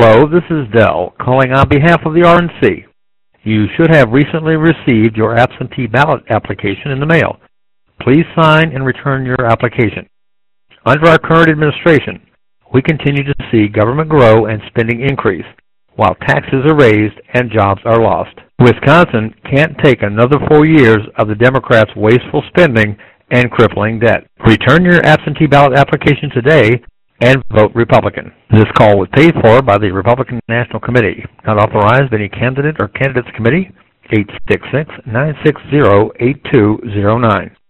Hello, this is Dell calling on behalf of the RNC. You should have recently received your absentee ballot application in the mail. Please sign and return your application. Under our current administration, we continue to see government grow and spending increase, while taxes are raised and jobs are lost. Wisconsin can't take another 4 years of the Democrats' wasteful spending and crippling debt. Return your absentee ballot application today and vote Republican. This call was paid for by the Republican National Committee. Not authorized by any candidate or candidates committee. 866-960-8209.